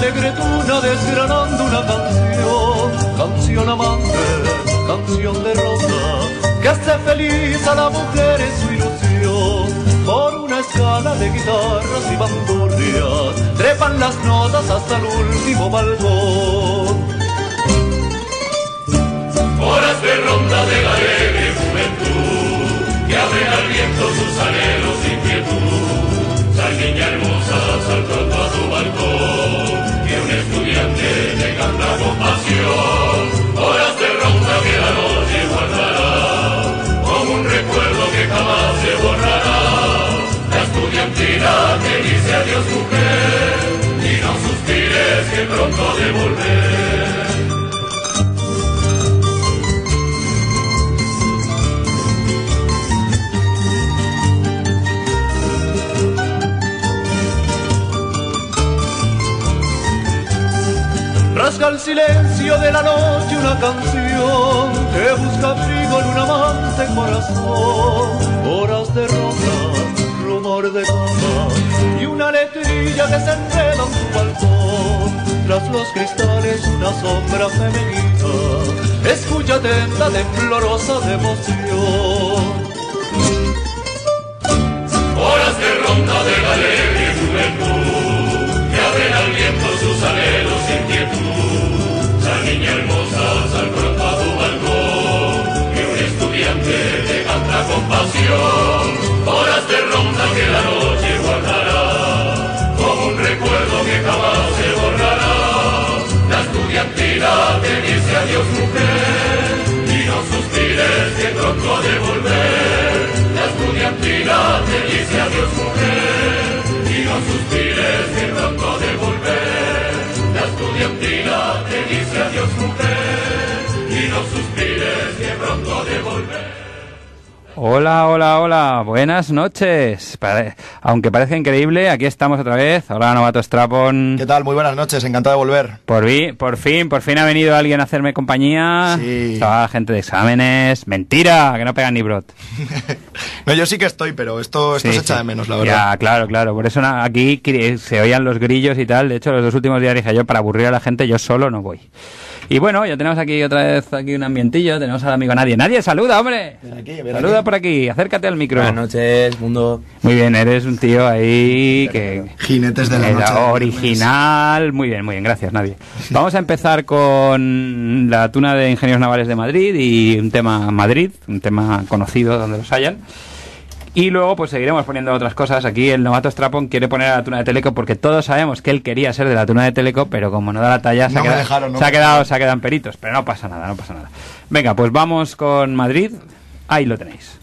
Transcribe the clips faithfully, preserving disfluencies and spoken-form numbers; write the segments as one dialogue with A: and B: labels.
A: alegre tuna desgranando una canción, canción amante, canción de rosa, que hace feliz a la mujer en su ilusión. Por una escala de guitarras y bandurrias trepan las notas hasta el último balcón.
B: Horas de ronda de la alegre juventud que abren al viento sus anhelos sin quietud. Sal niña hermosa, sal pronto a tu balcón, que un estudiante te canta con pasión. Horas de ronda que la noche guardará como un recuerdo que jamás se borrará. La estudiantina que dice adiós mujer, y no suspires que pronto ha de volver.
A: Rasga el silencio de la noche una canción que busca abrigo en un amante corazón. Horas de rosa, rumor de cama y una letrilla que se enreda en tu balcón. Tras los cristales una sombra femenina escucha atenta, temblorosa de emoción.
B: Horas de ronda de la alegre juventud que abren al viento sus anhelos sin quietud. Sal niña hermosa, sal pronto a tu balcón, que un estudiante te canta con pasión. Horas de ronda que la noche guardará como un recuerdo que jamás se borrará. La estudiantina te dice adiós mujer, y no suspires que pronto ha de volver. La estudiantina te dice adiós mujer, y no suspires que pronto ha de volver. La estudiantina te dice adiós mujer, y no suspires que pronto ha de volver.
C: Hola, hola, hola, buenas noches. Pare... Aunque parezca increíble, aquí estamos otra vez. Hola, Novato Strapon.
D: ¿Qué tal? Muy buenas noches, encantado de volver.
C: Por, vi... por fin, por fin ha venido alguien a hacerme compañía.
D: Sí.
C: Estaba gente de exámenes. Mentira, que no pegan ni brot.
D: No, yo sí que estoy, pero esto, esto
C: sí,
D: se echa
C: sí.
D: de menos, la verdad.
C: Ya, claro, claro. Por eso aquí se oían los grillos y tal. De hecho, los dos últimos días dije yo, para aburrir a la gente, yo solo no voy. Y bueno, ya tenemos aquí otra vez aquí un ambientillo. Tenemos al amigo Nadie. Nadie, saluda, hombre.
D: Ven aquí, ven
C: Saluda
D: aquí.
C: por aquí. Acércate al micro.
E: Buenas noches, mundo.
C: Muy bien, eres un tío ahí que...
D: Jinetes de la
C: Era
D: noche.
C: original. Muy bien, muy bien. Gracias, Nadie. Vamos a empezar con la tuna de Ingenieros Navales de Madrid y un tema Madrid, un tema conocido donde los hayan. Y luego pues seguiremos poniendo otras cosas. Aquí el Novato Strapon quiere poner a la tuna de Teleco porque todos sabemos que él quería ser de la tuna de Teleco, pero como no da la talla se,
D: No
C: ha,
D: me
C: quedado,
D: dejaron, no
C: se, ha
D: me
C: quedado,
D: dejaron.
C: se ha quedado en peritos. Pero no pasa nada, no pasa nada. Venga, pues vamos con Madrid. Ahí lo tenéis.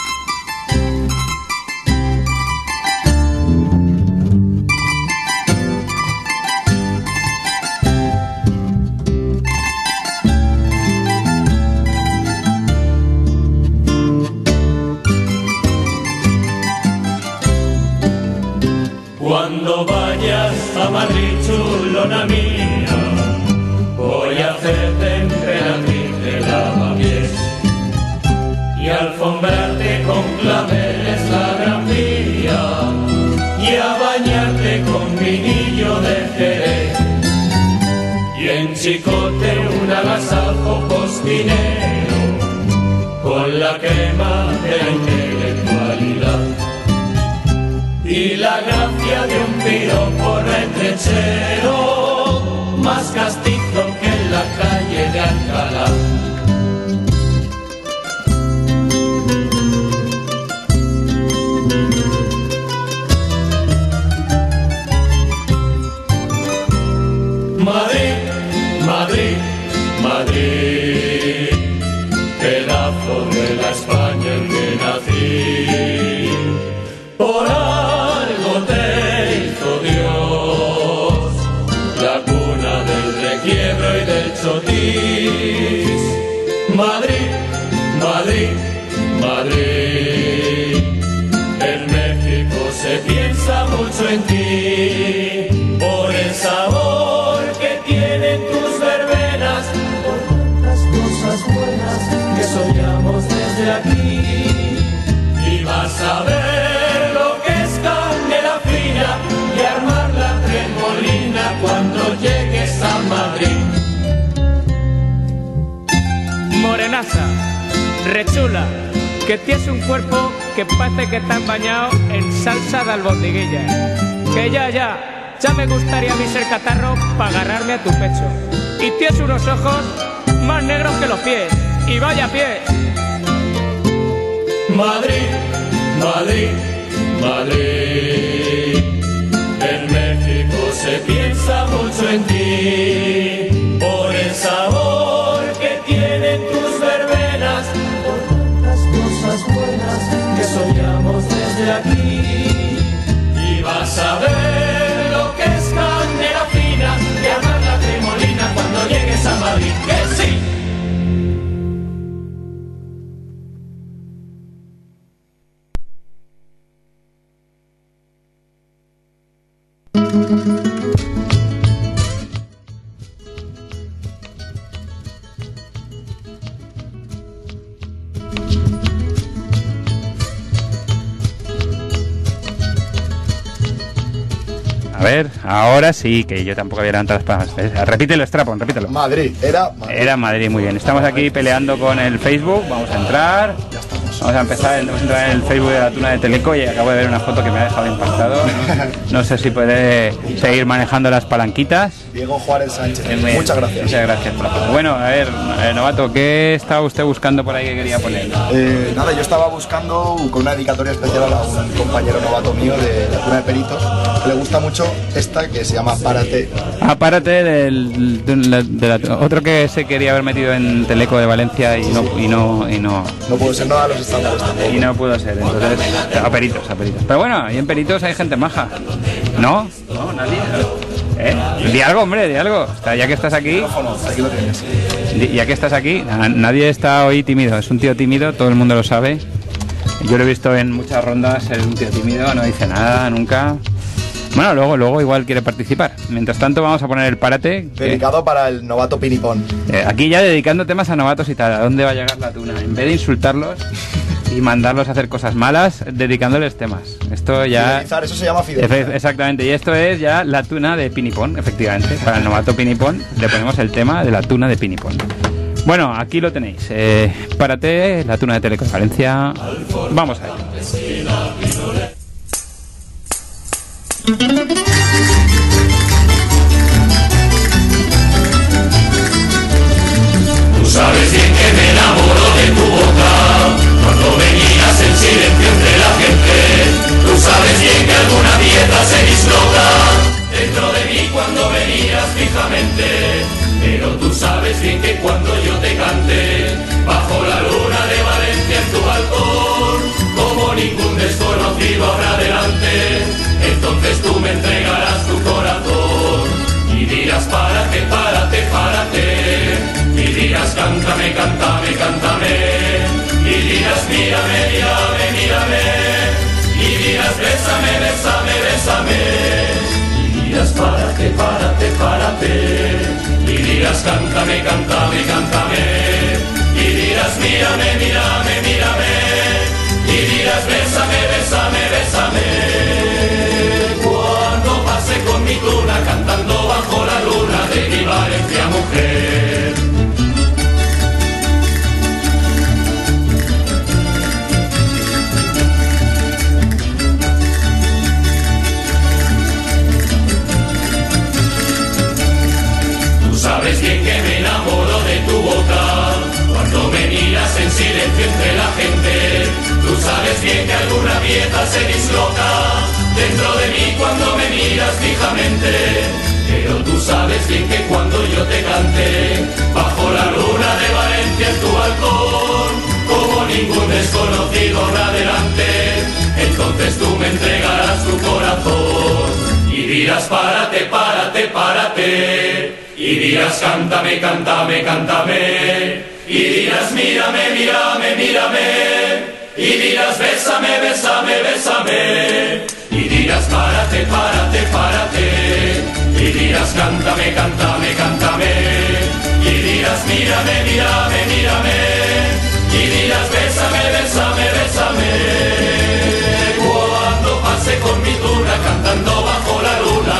B: Cuando vayas a Madrid, chulona mía, voy a hacerte emperatriz de lavapiés y alfombrarte con claveles la gran vía y a bañarte con vinillo de Jerez y en Chicote un agasajo postinero con la crema de la intelectualidad y la gracia de un piropo retrechero, más castizo que en la calle de Alcalá. Madrid, Madrid, Madrid, pedazo de la España en que nací. Por algo te hizo Dios, la cuna del requiebro y del chotis. Madrid, Madrid, Madrid, en México se piensa mucho en ti, por el sabor que tienen tus verbenas, por tantas cosas buenas que soñamos desde aquí. Y
E: rechula, que tienes un cuerpo que parece que te has bañado en salsa de albondiguilla. Que ya, ya, ya me gustaría a mí ser catarro para agarrarme a tu pecho. Y tienes unos ojos más negros que los pies, y vaya pies.
B: Madrid, Madrid, Madrid. En México se piensa mucho en ti, por el sabor que tienen tus verbenas, por tantas cosas buenas que soñamos desde aquí. Y vas a ver lo que es candela fina y amar la tremolina cuando llegues a Madrid, que sí.
C: A ver, ahora sí, que yo tampoco había levantado las palmas. Repítelo, Strapon, repítelo.
D: Madrid, era Madrid.
C: Era Madrid, muy bien. Estamos aquí peleando con el Facebook, vamos a entrar. Vamos a empezar, vamos a entrar en el Facebook de la Tuna de Teleco y acabo de ver una foto que me ha dejado impactado. No, no sé si puede seguir manejando las palanquitas.
D: Diego Juárez Sánchez,
C: Muy
D: muchas gracias.
C: Muchas gracias por la foto. Bueno, a ver, eh, Novato, ¿qué estaba usted buscando por ahí que quería poner?
D: Eh, nada, yo estaba buscando con una dedicatoria especial a un compañero novato mío de la Tuna de Peritos, que le gusta mucho esta que se llama Párate.
C: Ah, Párate, del, de la, de la, otro que se quería haber metido en Teleco de Valencia y no, y no, y no,
D: No puedo ser nada de los estándares tampoco.
C: y no pudo ser, entonces a Peritos, a Peritos. Pero bueno, ahí en Peritos hay gente maja. ¿No? No, nadie. ¿Eh? Di algo, hombre, di algo. O sea, ya que estás aquí,
D: Aquí lo tienes.
C: di- ya que estás aquí, na- nadie está hoy tímido. Es un tío tímido, todo el mundo lo sabe. Yo lo he visto en muchas rondas, es un tío tímido, no dice nada, nunca. Bueno, luego, luego igual quiere participar. Mientras tanto vamos a poner el Párate. que-
D: Dedicado para el novato Pinipón.
C: Eh, aquí ya dedicando temas a novatos y tal. ¿A dónde va a llegar la Tuna? En vez de insultarlos y mandarlos a hacer cosas malas, dedicándoles temas. Esto ya...
D: Fidelizar, eso se llama
C: Efe-
D: fidelizar.
C: Exactamente, y esto es ya la Tuna de Pinipón, efectivamente. Para el novato Pinipón le ponemos el tema de la Tuna de Pinipón. Bueno, aquí lo tenéis. Eh, Párate, la Tuna de Teleco de Valencia. Vamos a ello.
B: Tú sabes bien que me enamoro de tu boca, cuando venías en silencio entre la gente. Tú sabes bien que alguna pieza se disloca dentro de mí cuando venías fijamente. Pero tú sabes bien que cuando yo te cante, bajo la luna de Valencia en tu balcón, como ningún desconocido habrá delante, entonces tú me entregarás tu corazón y dirás párate, párate, párate. Y dirás cántame, cántame, cántame. Y dirás mírame, mírame, mírame. Y dirás bésame, bésame, bésame. Y dirás párate, párate, párate. Y dirás cántame, cántame, cántame. Y dirás mírame, mírame, mírame. Y dirás bésame, bésame, bésame. Cuando pase con mi tuna cantando bajo la luna de mi Valencia mujer. Tú sabes bien que me enamoro de tu boca, cuando me miras en silencio entre la gente. Tú sabes bien que alguna pieza se disloca dentro de mí cuando me miras fijamente. Pero tú sabes bien que cuando yo te cante, bajo la luna de Valencia en tu balcón, como ningún desconocido habrá delante, entonces tú me entregarás tu corazón y dirás párate, párate, párate. Y dirás cántame, cántame, cántame. Y dirás mírame, mírame, mírame. Y dirás bésame, bésame, bésame. Y dirás párate, párate, párate. Y dirás cántame, cántame, cántame. Y dirás mírame, mírame, mírame. Y dirás bésame, bésame, bésame. Cuando pase con mi tuna cantando bajo la luna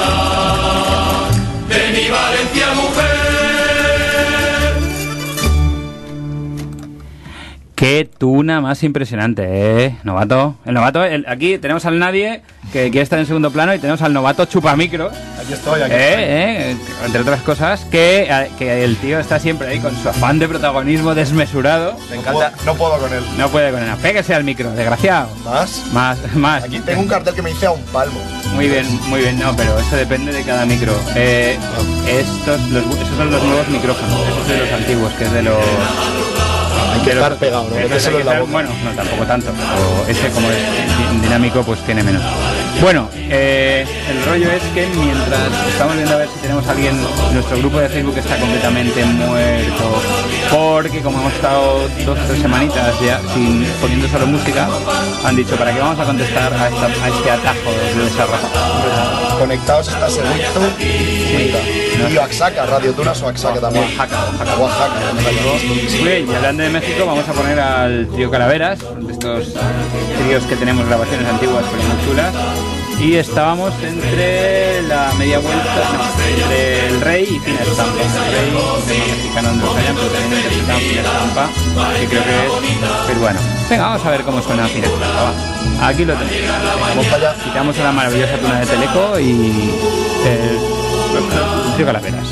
B: de mi Valencia mujer.
C: Qué Qué tuna más impresionante, ¿eh? Novato. El novato, el, aquí tenemos al nadie que quiere estar en segundo plano y tenemos al novato chupamicro.
D: Aquí estoy, aquí
C: eh,
D: estoy.
C: Eh, entre otras cosas, que, que el tío está siempre ahí con su afán de protagonismo desmesurado.
D: Me encanta. No puedo, no puedo con él.
C: No puede con él. Pégase al micro, desgraciado.
D: ¿Más?
C: Más, más.
D: Aquí tengo un cartel que me dice a un palmo.
C: Muy bien, muy bien. No, pero eso depende de cada micro. Eh, estos, los, esos son los nuevos micrófonos. Esos son los antiguos, que es de los...
D: Hay que estar pegado, ¿no?
C: Metérselo en la boca. Bueno, no, tampoco tanto. O ese, como es dinámico, pues tiene menos. Bueno, eh, el rollo es que mientras estamos viendo a ver si tenemos a alguien, nuestro grupo de Facebook está completamente muerto, porque como hemos estado dos o tres semanitas ya sin poniendo solo música, han dicho, ¿para qué vamos a contestar a, esta, a este atajo de desarrollo?
D: Conectados está Seguito
C: Sí.
D: y Oaxaca, Radio Tunas Oaxaca también.
C: Oaxaca, Oaxaca.
D: Oaxaca,
C: Muy bien, y hablando de México, vamos a poner al trío Calaveras, de estos tríos que tenemos grabaciones antiguas pero muy chulas. Y estábamos entre la media vuelta, no, entre el Rey y Fina Estampa. El Rey, un tema mexicano donde los hayan, pero también interpretado Fina Estampa, que creo que es peruano. Venga, vamos a ver cómo suena Fina Estampa, va. Aquí lo tenemos.
D: Vamos para allá.
C: Quitamos la maravillosa tuna de Teleco y el, el trío Calaveras.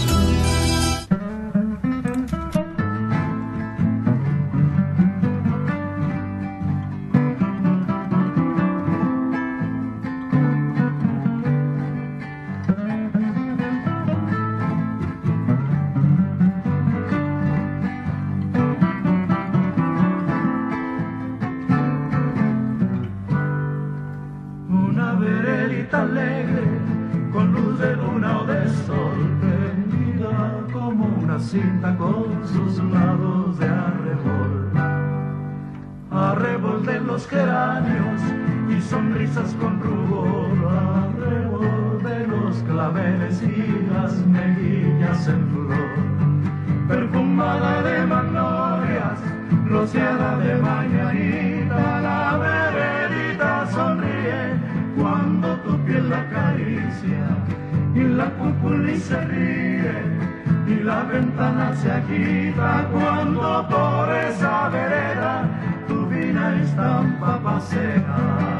A: Cinta con sus lados de arrebol, arrebol de los geranios y sonrisas con rubor, arrebol de los claveles y las mejillas en flor, perfumada de magnolias, rociada de mañanita, la veredita sonríe cuando tu piel la acaricia y la cúpula se ríe. Y la ventana se agita cuando por esa vereda tu fina estampa pasea.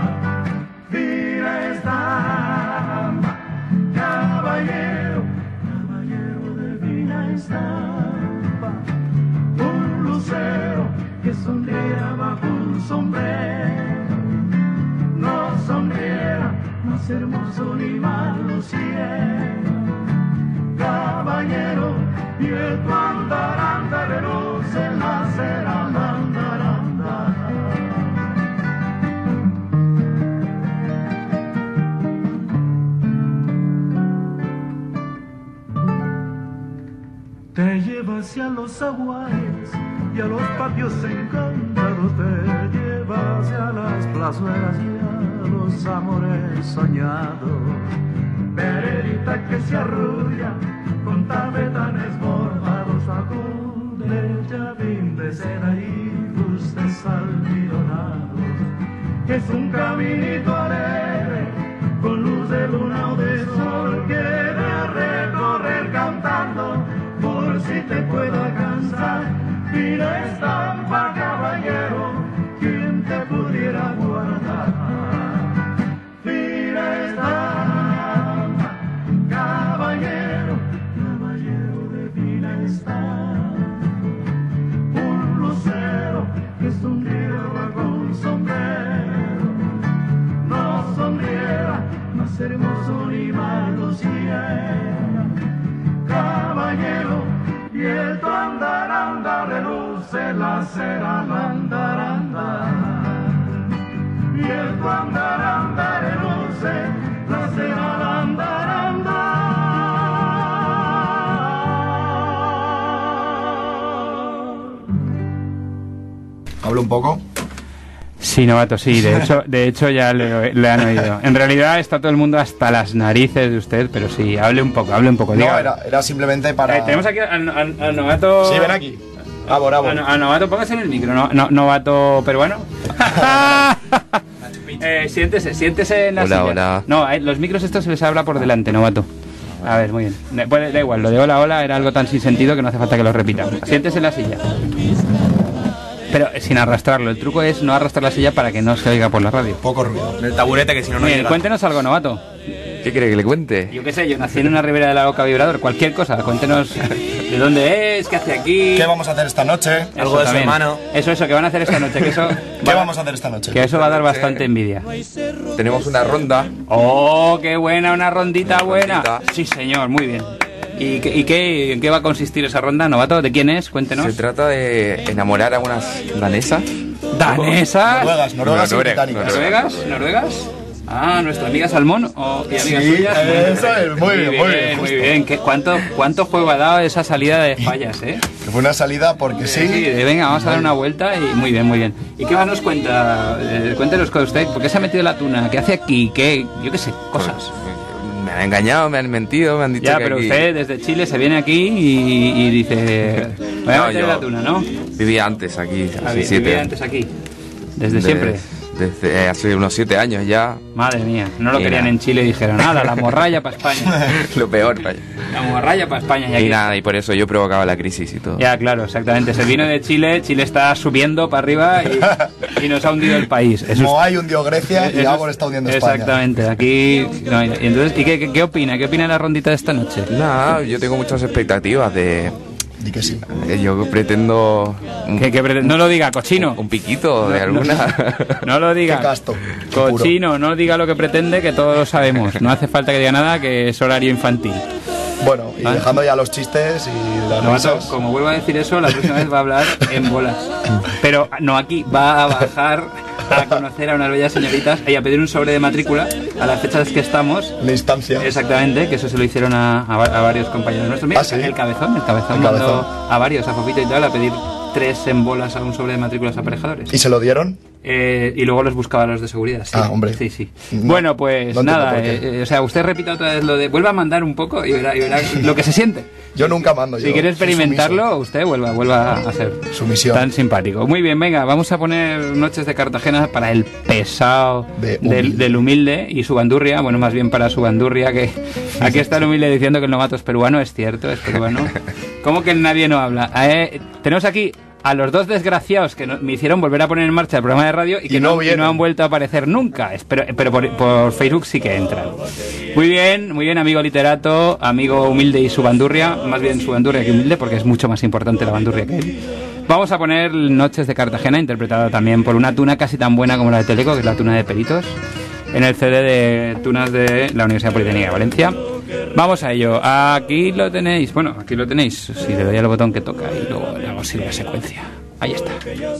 A: Fina estampa, caballero, caballero de fina estampa. Un lucero que sonriera bajo un sombrero. No sonriera, más hermoso ni más luciera. Caballero, y el pandaranda reluce en la acera, andaranda. Te lleva hacia los aguares y a los patios encantados, te lleva hacia las plazuelas y a los amores soñados. Veredita que se arrulla con tabetanes bordados bajo del llavín de seda y fustes almidonados. Es un caminito alegre con luz de luna o de sol que de recorrer cantando por si te pueda cansar. Fina estampa, caballero, quien te pudiera guardar. Fina estampa, caballero, caballero de fina estampa. Un lucero que sonriera bajo un sombrero, no sonriera, más hermoso ni más luciera. Caballero, y el tu andaranda reluce la cera, la andaranda. Y el tu andaranda reluce la cera, la andaranda.
D: ¿Hablo un poco?
C: Sí, novato, sí, de hecho, de hecho ya le, le han oído. En realidad está todo el mundo hasta las narices de usted, pero sí, hable un poco, hable un poco.
D: No,
C: diga.
D: era, era simplemente para...
C: Eh, tenemos aquí al, al, al novato...
D: Sí, ven aquí. Ah, por
C: A, a novato, póngase en el micro, no, no, novato peruano. eh, siéntese, siéntese en la
F: hola,
C: silla.
F: Hola,
C: No, eh, los micros estos se les habla por delante, novato. A ver, muy bien. Da, da igual, lo de hola, hola era algo tan sin sentido que no hace falta que lo repita. Siéntese en la silla. pero sin arrastrarlo. El truco es no arrastrar la silla para que no se oiga por la radio.
D: Poco ruido.
F: El taburete, que si no, no
C: Bien,
F: llega.
C: cuéntenos algo, novato.
G: ¿Qué quiere que le cuente?
C: Yo qué sé, yo nací en una ribera de la Loca Vibrador, cualquier cosa, cuéntenos de dónde es, qué hace aquí.
D: ¿Qué vamos a hacer esta noche?
C: Eso
F: Algo de su
C: también.
F: hermano.
C: Eso, eso, ¿qué van a hacer esta noche? Que eso
D: ¿Qué
C: va-
D: vamos a hacer esta noche?
C: Que eso va a dar bastante envidia.
G: Tenemos una ronda.
C: ¡Oh, qué buena! Una rondita
G: Una
C: buena.
G: rondita.
C: Sí, señor, muy bien. ¿Y, qué, y qué, en qué va a consistir esa ronda, novato? ¿De quién es? Cuéntenos.
G: Se trata de enamorar a unas danesas.
C: ¿Danesas?
D: Noruegas, noruegas y
G: Noruega-
D: británicas.
C: ¿Noruegas? ¿Noruegas? Ah, nuestra amiga Salmón o y amigas
D: Sí,
C: suyas.
D: eso es, muy bien, muy bien,
C: muy
D: justo.
C: bien. ¿Qué, cuánto, ¿Cuánto juego ha dado esa salida de fallas, eh?
D: Que fue una salida porque sí.
C: Sí, de, venga, vamos a dar una vuelta y muy bien, muy bien. ¿Y qué más nos cuenta? Eh, cuéntenos con usted, ¿por qué se ha metido la tuna? ¿Qué hace aquí? ¿Qué? Yo qué sé, cosas.
G: Me han engañado, me han mentido, me han dicho
C: Ya,
G: que
C: pero
G: aquí-
C: usted desde Chile se viene aquí y, y dice... Voy a
G: No,
C: meter
G: yo
C: la tuna, ¿no?
G: Vivía antes aquí,
C: Ah,
G: hace
C: vi-
G: siete
C: vivía antes aquí. Desde
G: De-
C: siempre.
G: Desde hace unos siete años ya.
C: Madre mía, no lo
G: Y
C: querían
G: nada.
C: en Chile y dijeron, nada, la morralla para España.
G: Lo peor, vaya.
C: La morralla para España. Y
G: Y
C: aquí
G: nada, y por eso yo provocaba la crisis y todo.
C: Ya, claro, exactamente. Se vino de Chile, Chile está subiendo para arriba y, y nos ha hundido el país. Eso
D: Como
C: es-
D: hay hundió Grecia y
C: eso
D: Ágor
C: es-
D: está hundiendo España.
C: Exactamente, aquí... no, y entonces, ¿y qué, qué, qué opina? ¿Qué opina de la rondita de esta noche?
G: Nada, yo tengo muchas expectativas de...
D: Di que sí.
G: de- Yo pretendo... Un,
C: Que, que pretende- no lo diga, cochino.
G: un piquito de
C: No,
G: alguna...
C: No lo diga.
D: Qué casto, qué puro.
C: Cochino, no diga lo que pretende, que todos lo sabemos. No hace falta que diga nada, que es horario infantil.
D: Bueno, y
C: ¿Ah?
D: dejando ya los chistes y las
C: Novato,
D: risas.
C: como vuelvo a decir eso, la próxima vez va a hablar en bolas. Pero no aquí, va a bajar a conocer a unas bellas señoritas y a pedir un sobre de matrícula a las fechas que estamos.
D: Una instancia.
C: Exactamente, que eso se lo hicieron a, a va- a varios compañeros nuestros. Mira,
D: Ah, ¿sí?
C: el cabezón, el cabezón
D: El
C: mandó
D: cabezón.
C: a varios, a Fofito y tal, a pedir tres en bolas a un sobre de matrículas aparejadores.
D: ¿Y se lo dieron?
C: Eh, y luego los buscaba a los de seguridad. Sí.
D: Ah, hombre.
C: Sí, sí.
D: No,
C: bueno, pues
D: no entiendo
C: nada,
D: por qué.
C: eh, eh, o sea, usted repita otra vez lo de... Vuelva a mandar un poco y verá, y verá lo que se siente.
D: Yo nunca mando.
C: Si
D: yo
C: quiere
D: soy
C: experimentarlo, usted vuelva, vuelva a hacer.
D: Su misión.
C: Tan simpático. Muy bien, venga, vamos a poner Noches de Cartagena para el pesado
D: De
C: del,
D: humilde.
C: del humilde y su bandurria. Bueno, más bien para su bandurria, que aquí está el humilde diciendo que el novato es peruano. Es cierto, es peruano. ¿Cómo que el nadie no habla? Eh, tenemos aquí a los dos desgraciados que no- me hicieron volver a poner en marcha el programa de radio y que
D: Y no
C: no, y
D: vienen.
C: no han vuelto a aparecer nunca. Espero- pero por, por Facebook sí que entran. Muy bien, muy bien, amigo literato, amigo humilde y su bandurria. Más bien su bandurria que humilde, porque es mucho más importante la bandurria que él. Vamos a poner Noches de Cartagena, interpretada también por una tuna casi tan buena como la de Teleco, que es la tuna de Peritos, en el C D de tunas de la Universidad Politécnica de Valencia. Vamos a ello. Aquí lo tenéis. Bueno, aquí lo tenéis. Si le doy al botón que toca y luego le hago así la secuencia. Ahí está.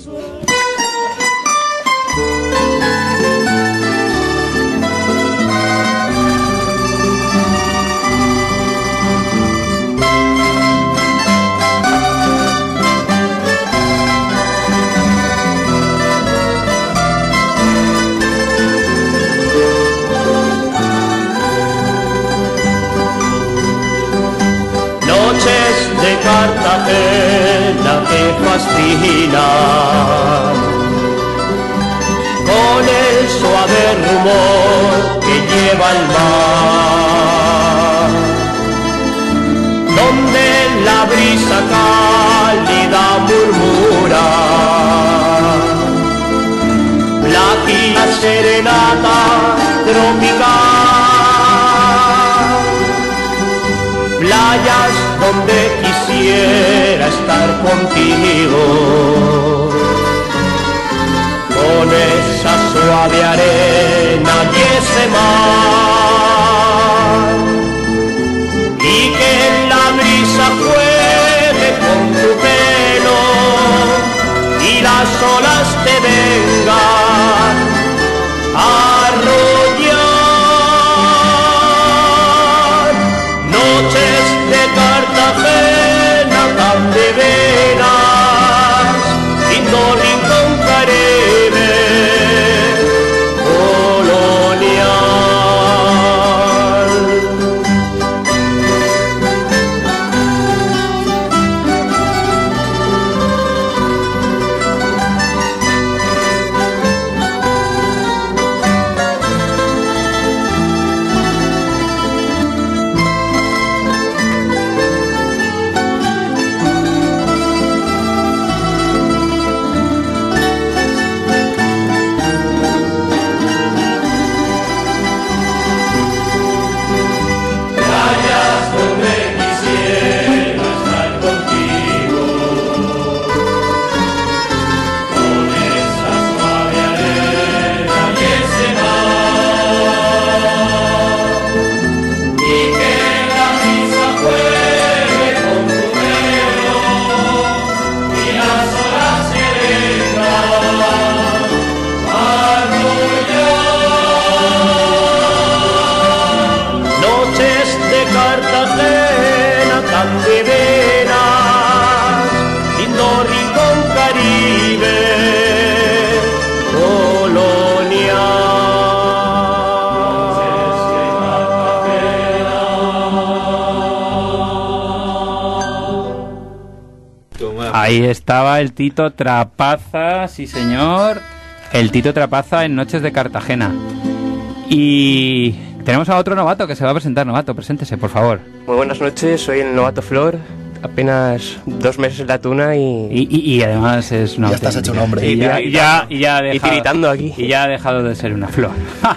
A: Noches de Cartagena que fascinan, con el suave rumor que lleva el mar, donde la brisa cálida murmura, la quilla serenata tropical, playas donde quisiera estar contigo, con esa suave arena y ese mar, y que la brisa juegue con tu pelo y las olas te vengan a arrollar. Noches de Cartagena tan de veras, lindo rincón caribe colonial.
C: Ahí estaba el Tito Trapaza, sí señor, el Tito Trapaza en Noches de Cartagena. Y tenemos a otro novato que se va a presentar. Novato, preséntese, por favor.
F: Muy buenas noches, soy el novato Flor, apenas dos meses en la tuna y...
C: Y, y, y además es una...
D: Ya estás hecho un hombre.
C: Y ya, y ya, y ya ha
F: Y
C: dejado,
F: tiritando aquí.
C: Y ya ha dejado de ser una flor.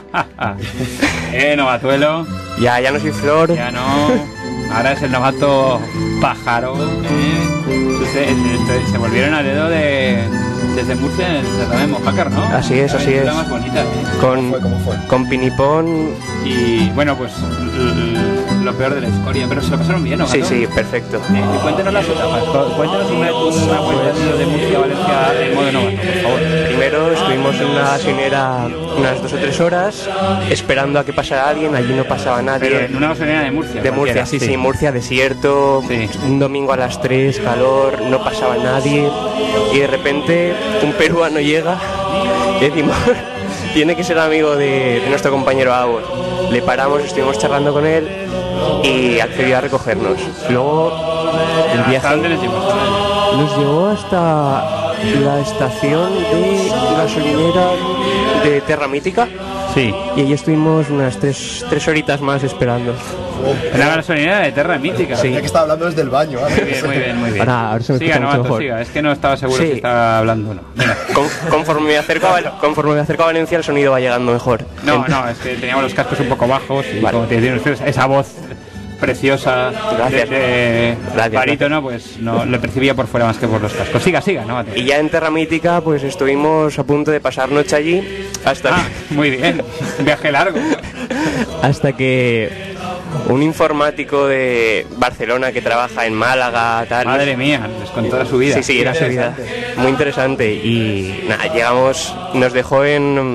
C: eh, novatuelo.
F: Ya, ya no soy Flor.
C: Ya no. Ahora es el novato pájaro. ¿eh? Se, se, se volvieron a dedo de... Desde Murcia en el certamen Mojácar, ¿no?
F: Así es, así es.
C: Más bonita, ¿eh?
F: Con,
D: ¿Cómo fue? ¿Cómo fue?
F: con Pinipón.
C: Y bueno, pues l- lo peor de la historia, pero se lo pasaron bien, ¿no?
F: Sí,
C: Gato?
F: sí, perfecto.
C: Eh, cuéntenos las etapas, cu- cuéntenos una, una vuelta de Murcia a Valencia en modo novato, por favor.
F: Primero estuvimos en una gasolinera unas dos o tres horas esperando a que pasara alguien, allí no pasaba nadie.
C: Pero en una gasolinera de Murcia.
F: De Murcia,
C: cualquiera,
F: sí, sí, Murcia, desierto,
C: Sí.
F: un domingo a las tres, calor, no pasaba nadie y de repente un peruano llega y decimos, tiene que ser amigo de, de nuestro compañero Avor. Le paramos, estuvimos charlando con él y accedió a recogernos. Luego el
C: ¿Hasta
F: viaje
C: dónde les llevó?
F: nos llevó hasta la estación de gasolinera de Terra Mítica.
C: Sí.
F: Y allí estuvimos unas tres, tres horitas más esperando.
C: En la gasolinera de Terra Mítica.
F: Sí.
D: Ya que estaba hablando desde el baño. ¿vale?
C: Muy bien, muy bien, muy bien.
F: Ahora- ahora se me
C: siga,
F: escucha mucho
C: novato,
F: mejor.
C: siga. Es que no estaba seguro
F: Sí.
C: si estaba hablando o no. Venga.
F: Con- conforme, me acerco a, Val- conforme me acerco a Valencia, el sonido va llegando mejor.
C: No, no, es que teníamos los cascos un poco bajos y
F: Vale.
C: como tiene esa voz preciosa
F: Gracias.
C: de, de
F: Gracias,
C: barítono, pues no le percibía por fuera más que por los cascos. Siga, siga, no mate.
F: Y ya en Terra Mítica, pues estuvimos a punto de pasar noche allí hasta,
C: Ah, muy bien. Un viaje largo.
F: hasta que un informático de Barcelona que trabaja en Málaga, tal.
C: Madre mía, les contó toda su vida.
F: Sí, sí, era su vida. Muy interesante. Y nada, llegamos, nos dejó en,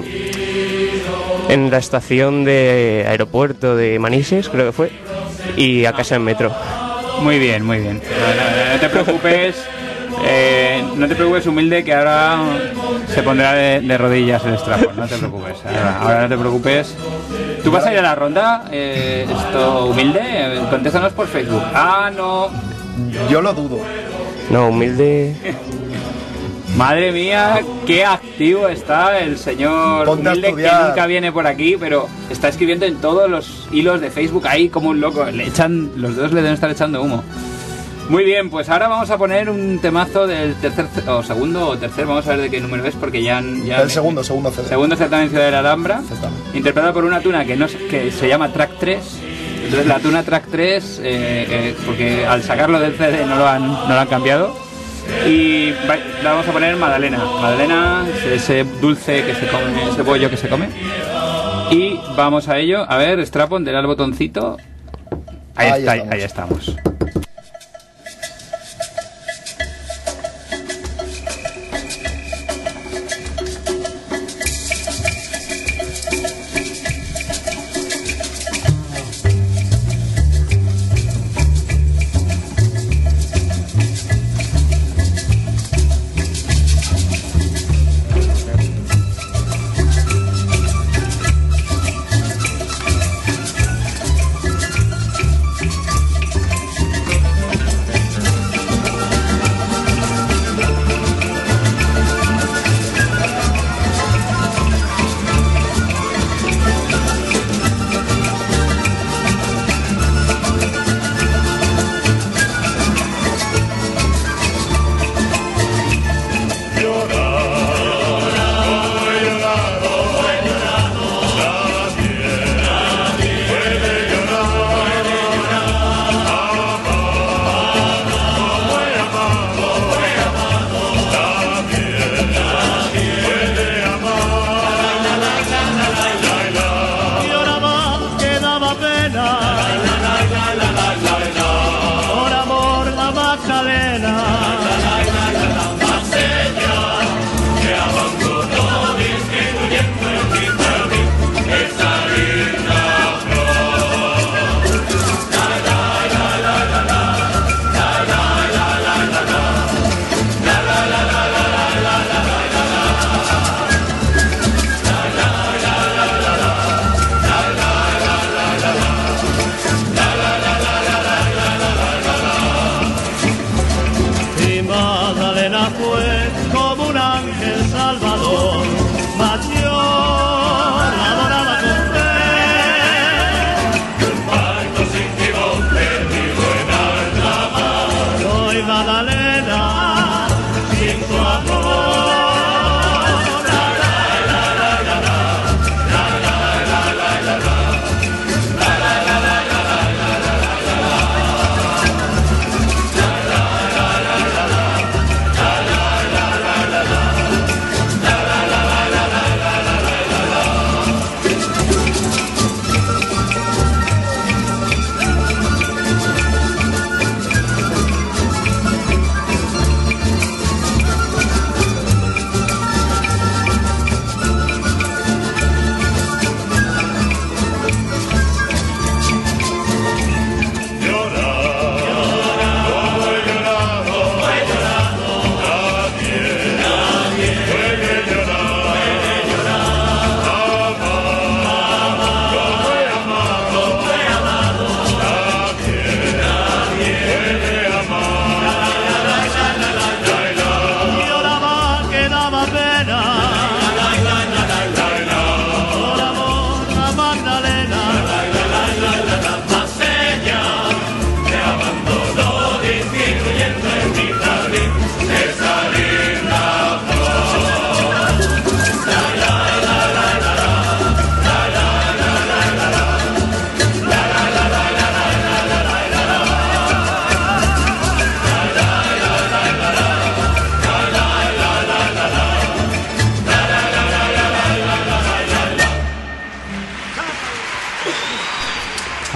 F: en la estación de aeropuerto de Manises, creo que fue, y a casa en metro.
C: Muy bien, muy bien. No, no, no te preocupes, eh, no te preocupes, humilde, que ahora se pondrá de, de rodillas el estrapo. No te preocupes. Ahora, ahora no te preocupes. ¿Tú vas a ir a la ronda? Eh, esto, humilde, eh, contéstanos por Facebook. Ah, no.
D: Yo lo dudo.
F: No, humilde.
C: Madre mía, qué activo está el señor
D: Ponte a
C: humilde, que
D: estudiar.
C: nunca viene por aquí, pero está escribiendo en todos los hilos de Facebook ahí como un loco. Le echan, los dos le deben estar echando humo. Muy bien, pues ahora vamos a poner un temazo del tercer o segundo o tercer, vamos a ver de qué número es porque ya, ya
D: El segundo, segundo C D.
C: segundo certamen Ciudad de la Alhambra,
D: Exactamente.
C: interpretado por una tuna que no se- que se llama Track tres. Entonces la tuna Track tres, eh, eh, porque al sacarlo del C D no lo han, no lo han cambiado. Y va- la vamos a poner Magdalena. Magdalena, ese dulce que se come, ese bollo que se come. Y vamos a ello. A ver, Strapon, dale al botoncito. Ahí,
D: Ahí
C: está,
D: estamos.
C: ahí estamos.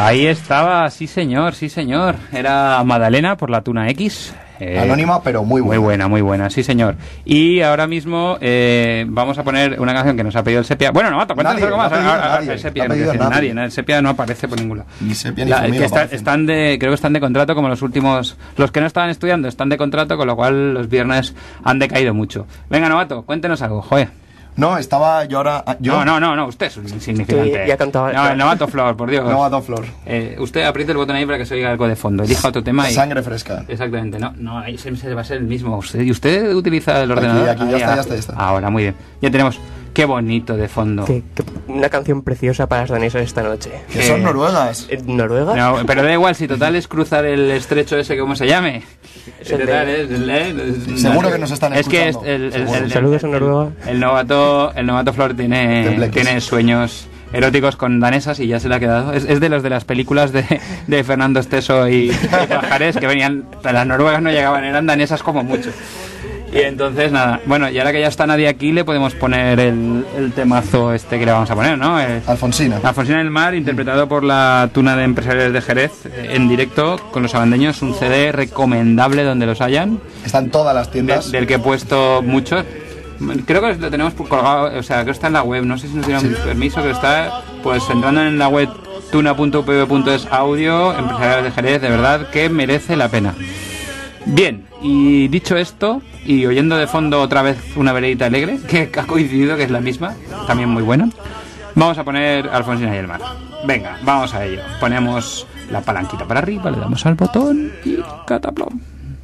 C: Ahí estaba, sí señor, sí señor. Era Madalena por la Tuna X. Eh,
D: Anónima, pero muy buena.
C: Muy buena, muy buena, sí señor. Y ahora mismo eh, vamos a poner una canción que nos ha pedido el Sepia. Bueno, Novato, cuéntanos algo más.
D: No
C: Ahora, ahora,
D: nadie,
C: el Sepia,
D: no
C: no
D: ha pedido
C: quiere decir
D: nadie.
C: nadie, ¿no? El Sepia no aparece por ningún lado.
D: Ni Sepia ni
C: La-
D: Fumiga
C: que está-
D: aparecen.
C: están de, creo que están de contrato como los últimos, los que no estaban estudiando están de contrato, con lo cual los viernes han decaído mucho. Venga, Novato, cuéntenos algo, joder.
D: No, estaba yo ahora... Yo,
C: No, no, no, no, usted es un insignificante.
F: Sí, ya cantaba-
C: No, el Novato Flor, por Dios.
D: Novato Flor.
C: Eh, usted apriete el botón ahí para que se oiga algo de fondo. Elija otro tema y...
D: Sangre fresca.
C: Exactamente, no, no, ahí se, se va a ser el mismo. Usted, ¿y usted utiliza el ordenador?
D: aquí, ya
C: Ahí,
D: está,
C: ah,
D: ya está, ya está.
C: Ahora, muy bien. Ya tenemos... Qué bonito de fondo.
F: Que- que una canción preciosa para las danesas esta noche.
D: Que
C: que-
D: son noruegas.
F: ¿En ¿Noruega?
C: No, pero da igual, si total es cruzar el estrecho ese, ¿cómo se llame?
F: Es el
C: Total,
F: de-
C: es- es- es-
D: Seguro que nos están
C: Es que es
D: escuchando.
C: el, el-
D: Seguro.
C: el- el-
F: Saludos a Noruega.
C: El novato, el novato Flor tiene,
D: Tembleques.
C: tiene sueños eróticos con danesas y ya se le ha quedado. Es, es de los de las películas de, de Fernando Esteso y, y Pajares que venían, las noruegas no llegaban, eran danesas como mucho. Y entonces nada, bueno, y ahora que ya está nadie aquí le podemos poner el, el temazo este que le vamos a poner, ¿no? El-
D: Alfonsina.
C: Alfonsina del Mar, interpretado por la Tuna de Empresarios de Jerez, eh, en directo con los abandeños, un C D recomendable donde los hayan,
D: Están todas las
C: de-
D: tiendas.
C: del que he puesto muchos. Creo que lo tenemos colgado, o sea, creo que está en la web, no sé si nos dieron permiso, pero está, pues entrando en la web tuna punto p v punto es audio, Empresarios de Jerez, de verdad que merece la pena. Bien, y dicho esto, y oyendo de fondo otra vez una veredita alegre, que ha coincidido, que es la misma, también muy buena, vamos a poner Alfonsina y el mar. Venga, vamos a ello. Ponemos la palanquita para arriba, le damos al botón y cataplom.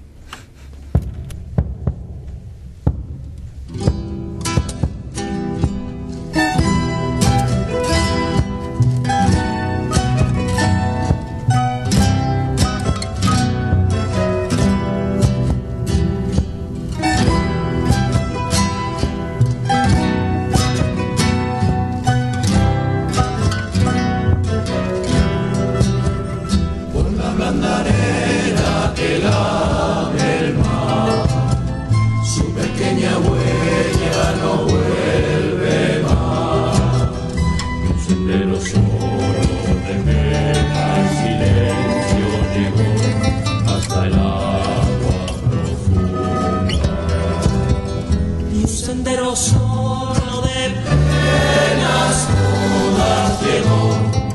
B: Sendero solo de pena el silencio llegó hasta el agua profunda.
H: Y un sendero solo de penas todas llegó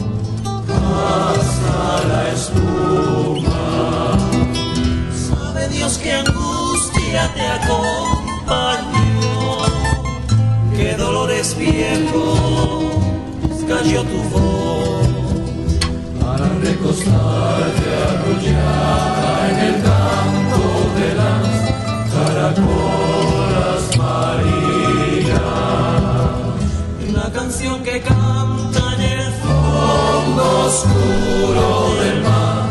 H: hasta la espuma. Sabe Dios que angustia te acompañó, qué dolores viejos cayó tu voz
B: Para recostarte arrullada en el canto de las caracolas marinas.
H: una canción que canta en el fondo oscuro del mar.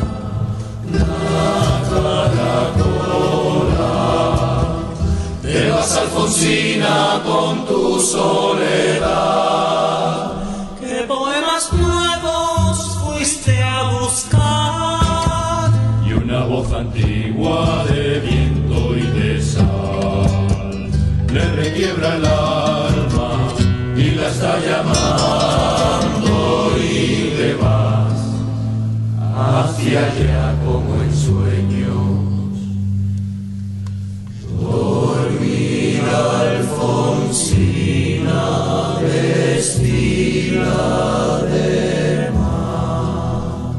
B: Te vas, Alfonsina, con tu soledad.
H: ¿Qué poemas nuevos fuiste a buscar?
B: Y una voz antigua de viento y de sal le requiebra el alma y la está llamando y te vas hacia allá como en sueños. Dormida Alfonsina vestida de mar.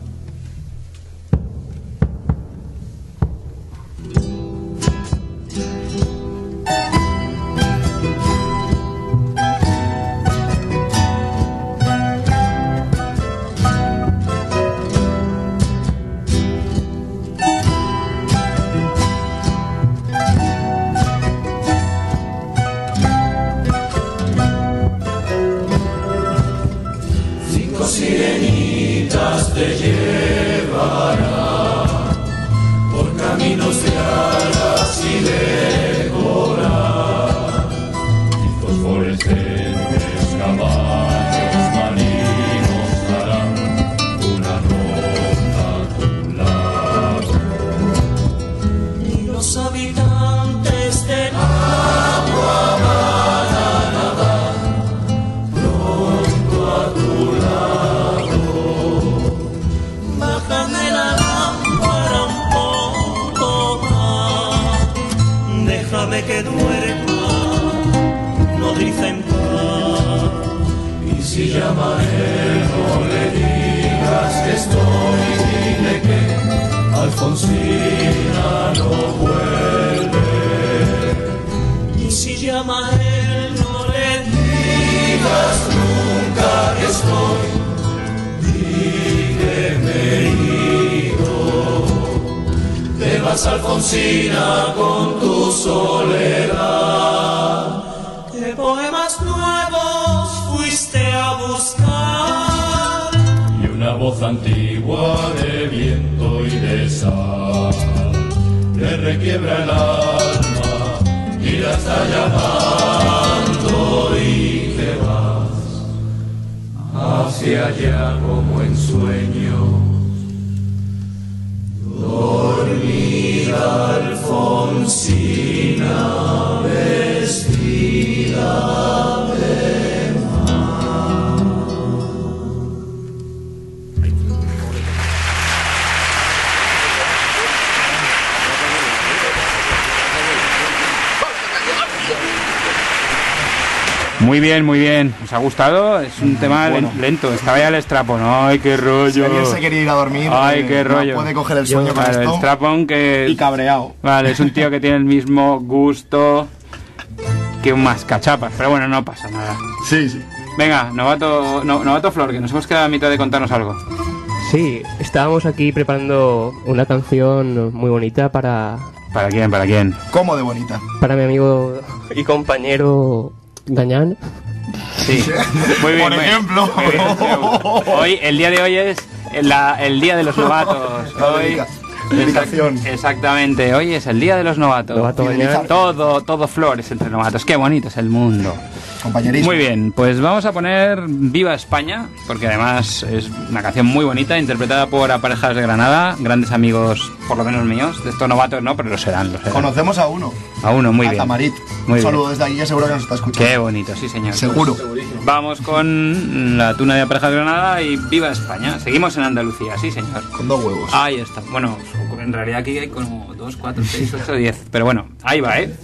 B: Cinco sirenitas te llevarán por caminos de alas y de coral, y fosforescentes caballos marinos darán una ronda a tu lado.
H: Y los habitantes del agua van a nadar
B: Pronto a tu lado
H: déjale que duerma, nodriza en paz.
B: Y si llama a él, no le digas que estoy, dile que Alfonsina no vuelve.
H: Y si llama a él, no le
B: digas nunca que estoy, di que me he ido. Te vas, Alfonsina, con tu soledad.
H: ¿Qué poemas nuevos fuiste a buscar?
B: Y una voz antigua de viento y de sal te requiebra el alma y la está llamando y te vas hacia allá como en sueños. Dormida Alfonsina vestida de mar.
C: Muy bien, muy bien. ¿Os ha gustado? Es un tema bueno. lento. Estaba ya el Strapon. ¡Ay, qué rollo!
D: Si alguien se quiere ir a dormir,
C: ¡ay, qué rollo!
D: No puede coger el sueño. Yo, con
C: claro,
D: esto.
C: El Strapon que...
D: Y cabreado.
C: Vale, es un tío que tiene el mismo gusto que un mascachapas. Pero bueno, no pasa nada.
D: Sí, sí.
C: Venga, novato, no, novato Flor, que nos hemos quedado a mitad de contarnos algo.
F: Sí, estábamos aquí preparando una canción muy bonita para...
C: ¿Para quién? ¿Para quién?
D: ¿Cómo de bonita?
F: Para mi amigo y compañero Gañán.
C: Sí, muy bien.
D: Por ejemplo.
C: Muy bien, muy bien. Hoy, el día de hoy es la, el día de los novatos. Hoy,
D: Dedicación.
C: Exactamente, hoy es el día de los novatos.
F: Novato Gañán.
C: Todo, todo flores entre novatos. Qué bonito es el mundo.
D: Compañerismo.
C: Muy bien, pues vamos a poner Viva España, porque además es una canción muy bonita, interpretada por Aparejados de Granada, grandes amigos, por lo menos míos, de estos novatos no, pero lo serán, lo serán.
D: Conocemos a uno.
C: A uno, muy
D: a
C: bien.
D: Tamarit.
C: Muy
D: Un saludo
C: bien.
D: desde aquí, que seguro que nos está escuchando.
C: Qué bonito, sí señor.
D: Seguro.
C: Vamos con la tuna de Aparejados de Granada y Viva España. Seguimos en Andalucía, sí señor.
D: Con dos huevos.
C: Ahí está. Bueno, en realidad aquí hay como dos, cuatro, seis, ocho, diez. Pero bueno, ahí va, ¿eh?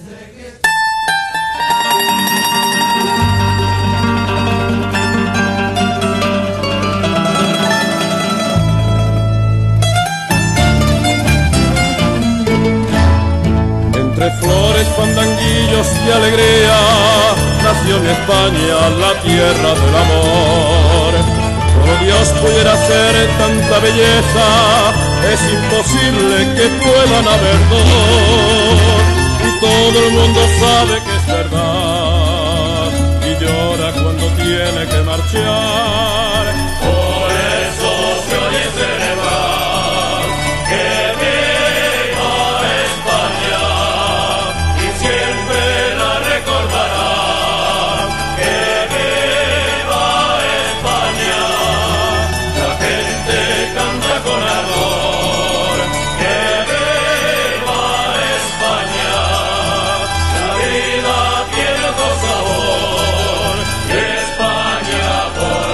B: Entre flores, fandanguillos y alegría, nació en España la tierra del amor. Como Dios pudiera hacer tanta belleza, es imposible que puedan haber dos. Y todo el mundo sabe que es verdad, y llora cuando tiene que marchar. Por eso se oye celebrar que viva España, y siempre la recordarán. Que viva España, la gente canta con ardor. Que viva España, la vida tiene otro sabor. Que España, por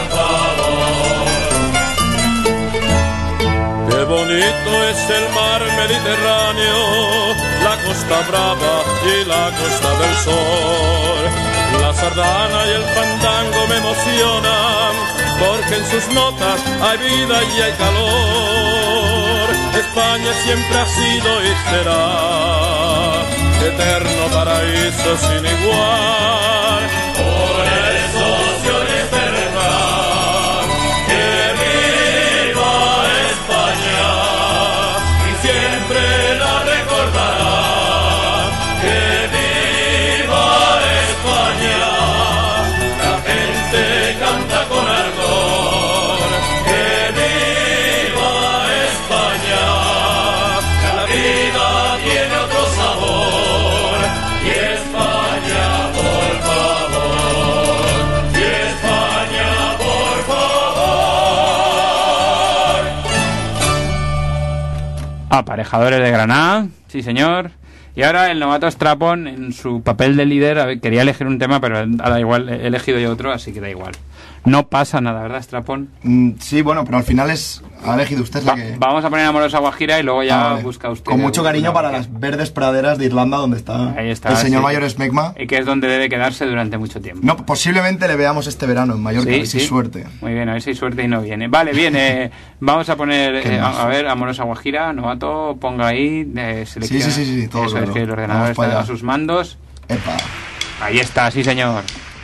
B: favor. Qué bonito es el mar Mediterráneo, la costa brava y la costa del sol. La sardana y el fandango me emocionan, porque en sus notas hay vida y hay calor. España siempre ha sido y será eterno paraíso sin igual. Por eso se oye celebrar que viva España, y siempre la recordarán. Que viva España, la gente canta con ardor. Que viva España, la vida tiene otro sabor. Y España, por favor. Y España, por favor.
C: Aparejadores de Granada, sí señor. Y ahora el novato Strapon, en su papel de líder, a ver, quería elegir un tema, pero da igual, he elegido yo otro, así que da igual. No pasa nada, ¿verdad, Strapón?
D: Mm, sí, bueno, pero al final es ha elegido usted la
C: Va-
D: que...
C: Vamos a poner Amorosa Guajira y luego ya
D: Ah, vale.
C: busca usted.
D: Con mucho cariño
C: una
D: para
C: canción.
D: las verdes praderas de Irlanda, donde está,
C: Ahí está,
D: el señor
C: sí.
D: mayor Smegma.
C: Y que es donde debe quedarse durante mucho tiempo.
D: No, posiblemente le veamos este verano en Mallorca, a ver si hay suerte.
C: Muy bien, a ver si hay suerte y no viene. Vale, bien, eh, vamos a poner,
D: ¿Qué
C: eh,
D: más?
C: a, a ver, Amorosa Guajira, novato, ponga ahí, eh, selecciona.
D: Sí, sí, sí, sí, todo
C: Eso
D: claro.
C: es que el ordenador
D: Vamos
C: está
D: para
C: a
D: allá.
C: sus mandos.
D: Epa.
C: Ahí está, sí señor.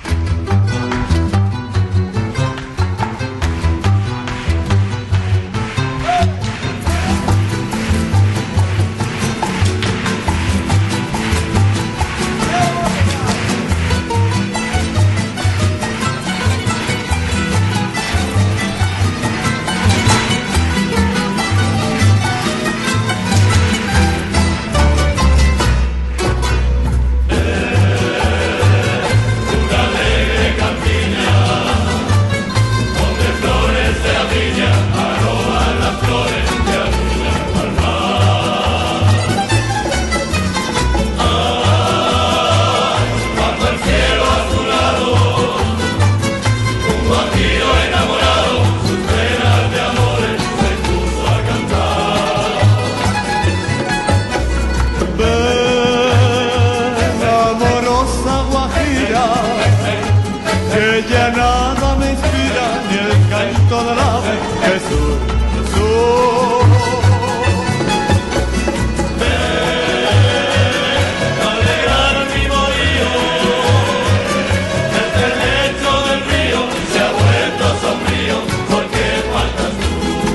A: Ven, amorosa Guajira, que ya nada me inspira, ni el canto del ave, Jesús, Jesús. Ven, alegrar mi bohío, desde el lecho del río se ha vuelto sombrío, porque faltas tú.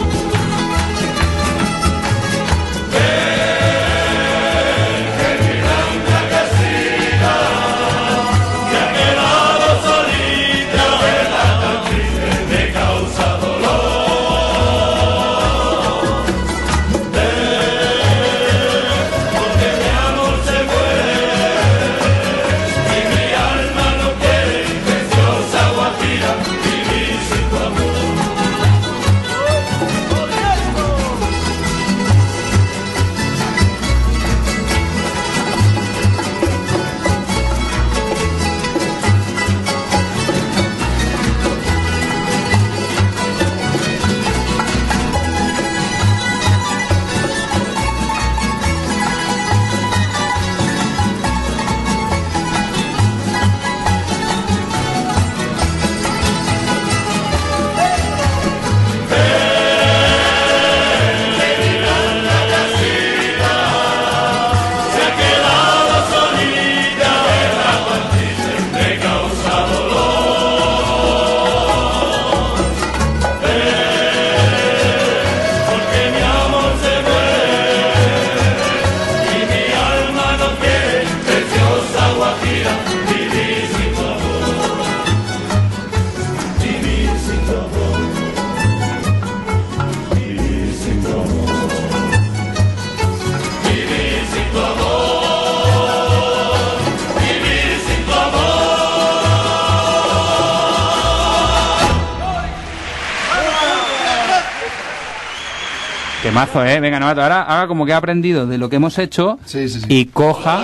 C: Temazo, eh. Venga, novato, ahora haga como que ha aprendido de lo que hemos hecho
D: Sí, sí, sí.
C: y coja.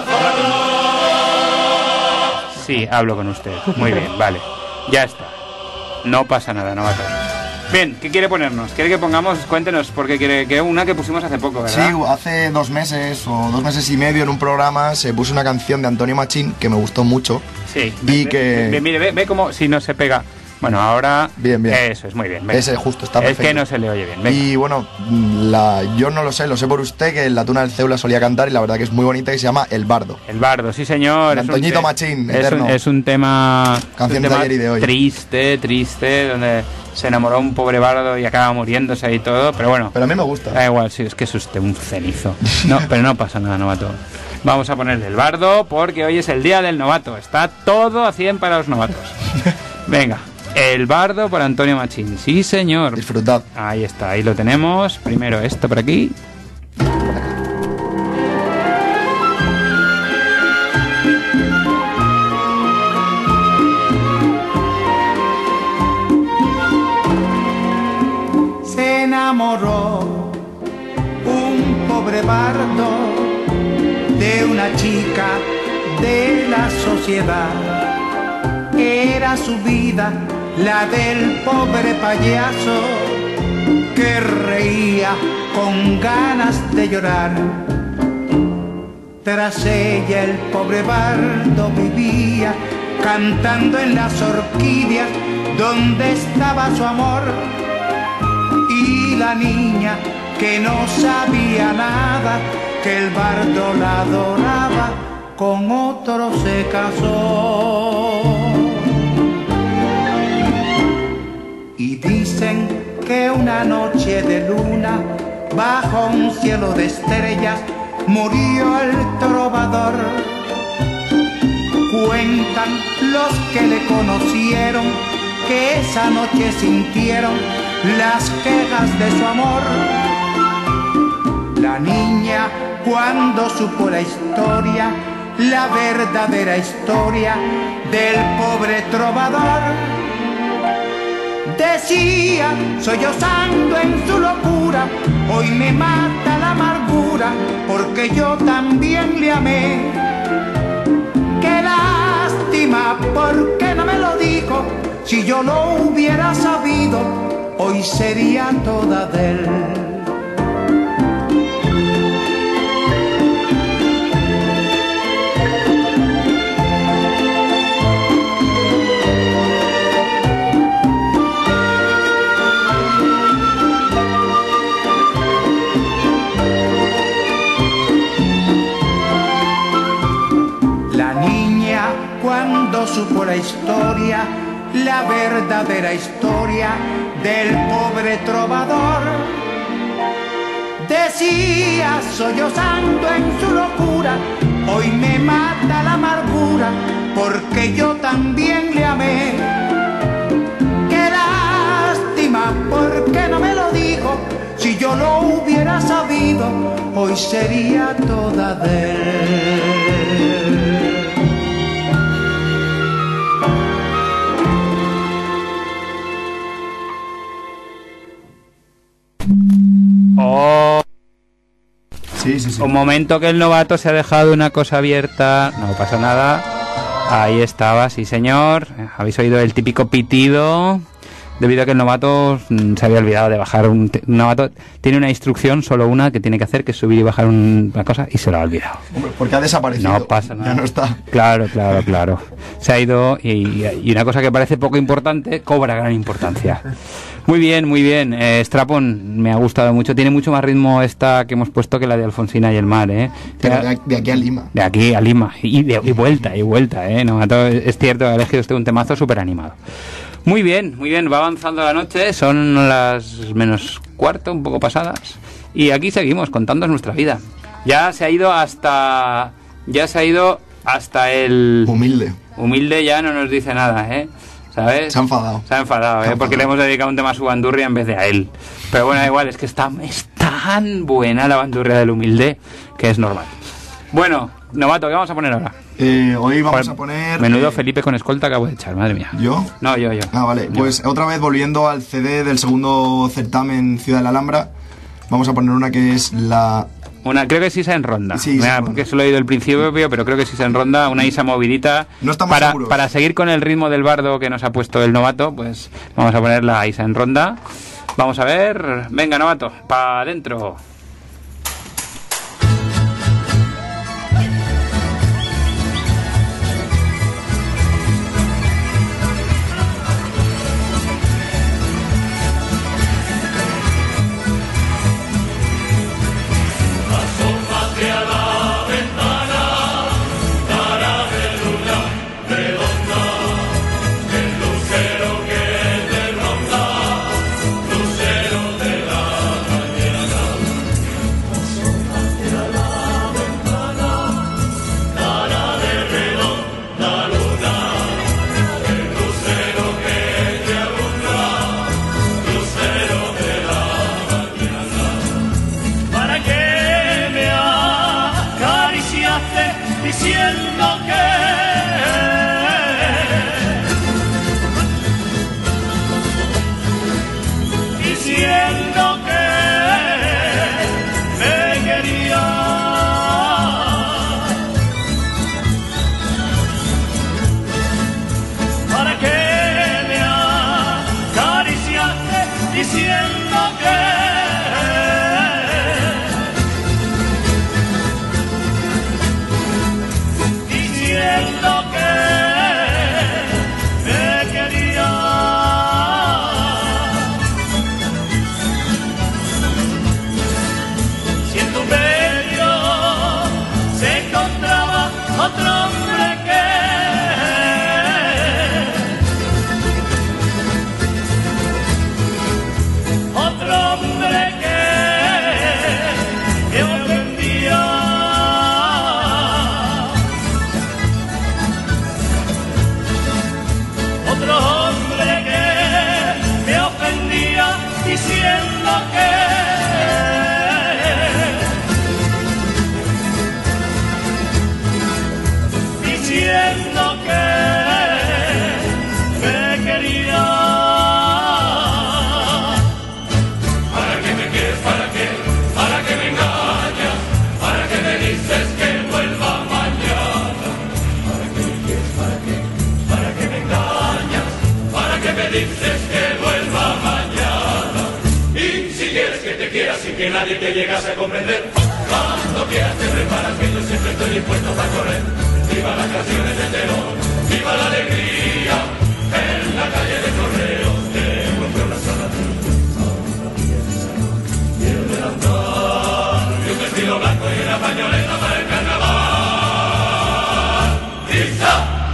C: Sí, hablo con usted. Muy bien, vale. Ya está. No pasa nada, novato. Bien, ¿qué quiere ponernos? ¿Quiere que pongamos? Cuéntenos, porque quiere que una que pusimos hace poco,
D: Sí,
C: ¿verdad?
D: hace dos meses o dos meses y medio en un programa se puso una canción de Antonio Machín que me gustó mucho.
C: Sí.
D: Vi
C: Ve-
D: que-
C: ve- mire, ve, ve cómo si no se pega. Bueno, ahora.
D: Bien, bien.
C: Eso es, muy bien. venga.
D: Ese justo, está
C: Es
D: perfecto.
C: que no se le oye bien. Venga.
D: Y bueno, la, yo no lo sé, lo sé por usted, que en la Tuna del Ceula solía cantar y la verdad que es muy bonita, que se llama El Bardo.
C: El bardo, sí señor.
D: De
C: es un
D: Antoñito
C: te-
D: Machín,
C: es
D: eterno.
C: un, es un tema,
D: Canciones
C: un
D: de
C: tema
D: ayer y de hoy.
C: triste, triste, donde se enamoró un pobre bardo y acaba muriéndose y todo, pero bueno.
D: Pero a mí me gusta.
C: Da igual, sí, es que es usted un cenizo. No, pero no pasa nada, novato. Vamos a ponerle el bardo porque hoy es el día del novato. Está todo a cien para los novatos. Venga, el bardo por Antonio Machín. Sí, señor.
D: Disfrutad.
C: Ahí está, ahí lo tenemos. Primero esto por aquí.
I: Se enamoró un pobre bardo de una chica de la sociedad. Era su vida la del pobre payaso que reía con ganas de llorar. Tras ella el pobre bardo vivía, cantando en las orquídeas donde estaba su amor. Y la niña que no sabía nada, que el bardo la adoraba, con otro se casó. Y dicen que una noche de luna, bajo un cielo de estrellas, murió el trovador. Cuentan los que le conocieron que esa noche sintieron las quejas de su amor. La niña, cuando supo la historia, la verdadera historia del pobre trovador, decía, sollozando en su locura, hoy me mata la amargura, porque yo también le amé. Qué lástima, ¿por qué no me lo dijo? Si yo lo hubiera sabido, hoy sería toda de él. Cuando supo la historia, la verdadera historia del pobre trovador, decía, sollozando en su locura, hoy me mata la amargura, porque yo también le amé. Qué lástima, ¿por qué no me lo dijo? Si yo lo hubiera sabido, hoy sería toda de él.
C: Oh.
D: Sí, sí, sí.
C: Un momento que el novato se ha dejado una cosa abierta. No pasa nada. Ahí estaba, sí señor. Habéis oído el típico pitido, debido a que el novato se había olvidado de bajar un... un novato tiene una instrucción, solo una, que tiene que hacer, que es subir y bajar un, una cosa, y se lo ha olvidado.
D: Hombre, porque ha desaparecido.
C: No pasa nada.
D: Ya no está.
C: Claro, claro, claro. Se ha ido y, y una cosa que parece poco importante cobra gran importancia. Muy bien, muy bien. Eh, Strapon me ha gustado mucho. Tiene mucho más ritmo esta que hemos puesto que la de Alfonsina y el mar, ¿eh?
D: Pero de, de aquí a Lima.
C: De aquí a Lima. Y, de, y vuelta, y vuelta, ¿eh? No, es cierto, ha elegido usted un temazo súper animado. Muy bien, muy bien. Va avanzando la noche. Son las menos cuarto, un poco pasadas. Y aquí seguimos contando nuestra vida. Ya se ha ido hasta... Ya se ha ido hasta el...
D: Humilde.
C: Humilde ya no nos dice nada, ¿eh? ¿Sabes?
D: Se ha enfadado.
C: Se ha enfadado, ¿eh? Porque le hemos dedicado un tema a su bandurria en vez de a él. Pero bueno, igual, es que está, es tan buena la bandurria del humilde que es normal. Bueno, novato, ¿qué vamos a poner ahora?
D: Eh, hoy vamos
C: Pues,
D: a poner...
C: Menudo
D: eh,
C: Felipe con escolta acabo de echar, madre mía.
D: ¿Yo?
C: No, yo, yo.
D: Ah, vale.
C: Yo.
D: Pues otra vez volviendo al C D del segundo certamen Ciudad de la Alhambra, vamos a poner una que es la...
C: Una, creo que es Isa en ronda.
D: Sí, Isa
C: Mira,
D: en
C: porque
D: ronda.
C: solo he oído el principio, pero creo que es Isa en ronda, una Isa movidita.
D: No estamos
C: para,
D: seguros.
C: para seguir con el ritmo del bardo que nos ha puesto el novato, pues vamos a poner la Isa en ronda. Vamos a ver. Venga, novato, para adentro.
B: Asómate a la ventana, cara de luna redonda, el lucero que te ronda, lucero de la mañana. Asómate a la ventana, cara de redonda luna, el lucero que te alumbra, lucero de la mañana. ¿Para qué me acariciaste diciendo que diciendo que me querías? ¿Para qué me que nadie te llegase a comprender. Cuando quieras te preparas que yo siempre estoy dispuesto a correr. Viva las canciones de terror, viva la alegría, en la calle de Correos te encuentro la sala. Ahora piensa, quiero adelantar, y un vestido blanco y una pañoleta para el carnaval. ¡Lista!